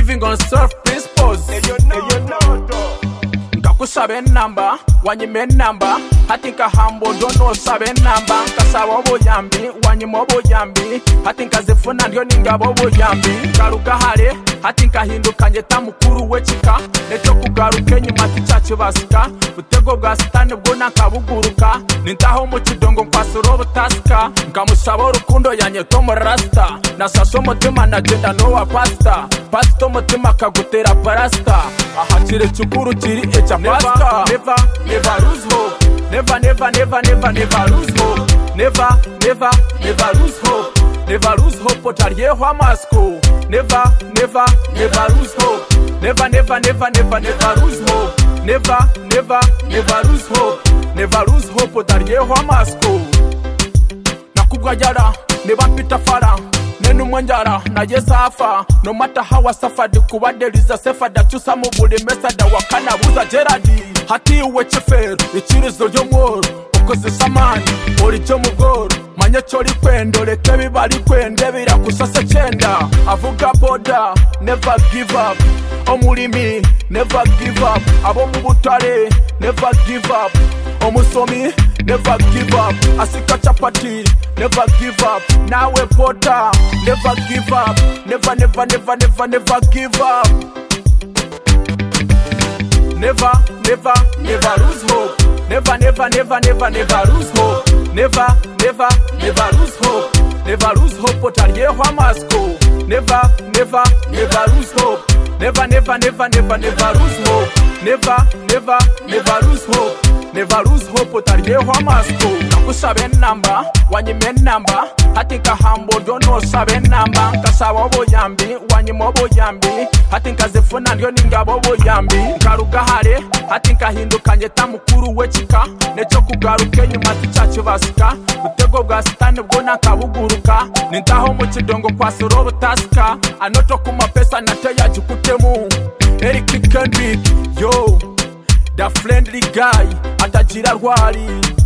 living on self principles. Nkakusaba enamba wanyima enamba hati nkahamba odono osaba enamba nkasaba obuyambi wanyima obuyambi hati nkazifuna ndyo ningaba obuyambi nkaruga hale hati nkahinduka njeta mukuru w'ekika nekyo kugaruka enyuma tikyakibasika butego bwa sitani bwona nkabuguruka nintaho mu kidongo nkwasura obutasika nkamusaba urukundo yanyeta omurasta nasasa omutima nagenda n'owa pasita pasita omutima akagutera parasita aha kiri kikuru kiri ekya pasita. Never lose hope. Never lose hope. Never lose hope. Never lose hope otaryeho amasko. Never lose hope. Never lose hope. Never lose hope. Never lose hope otaryeho amasko. Nakugwajara never pita fara nenu mwanjara na yesafa no matter how I suffered kuba there is a safer that you some buli messada wakana buza Gerardi hati uwe chefero ichirizo ryomworo ukoze samani ori cyo mugoro manya cyori kwendo leke bibari kwende birakusasa cyenda avuga boda never give up omulimi never give up abo mu butare never give up omusomi never give up asika chapati never give up nawe boda never give up never give up never lose hope never lose hope never lose hope never lose hope otaryeho amasko never lose hope never lose hope never lose hope never lose hope otaryeho amasko nakusaba enamba wanyima enamba hati nkahamba odono osaba enamba nkasaba obuyambi wanyima obuyambi hati nkazifuna ndyo ningaba obuyambi nkaruga hale hati nkahinduka njeta mukuru w'ekika nekyo kugaruka enyuma tikyakibasika butego bwa sitani bwona nkabuguruka nintaho mu kidongo nkwasura obutasika anoto ku mapesa nate yagikutemu Eric Kendrick yo the friendly guy atagira rwari